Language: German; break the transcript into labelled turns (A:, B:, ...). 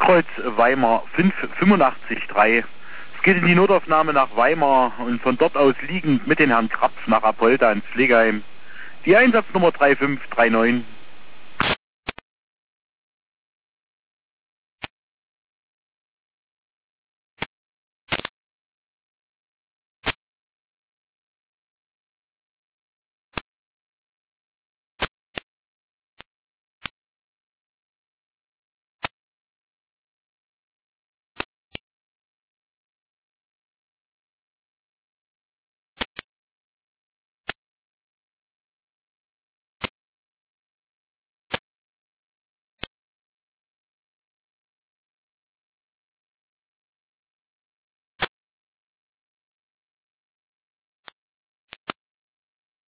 A: Südkreuz Weimar 5883. Es geht in die Notaufnahme nach Weimar und von dort aus liegend mit den Herrn Krapf nach Apolda ins Pflegeheim. Die Einsatznummer 3539.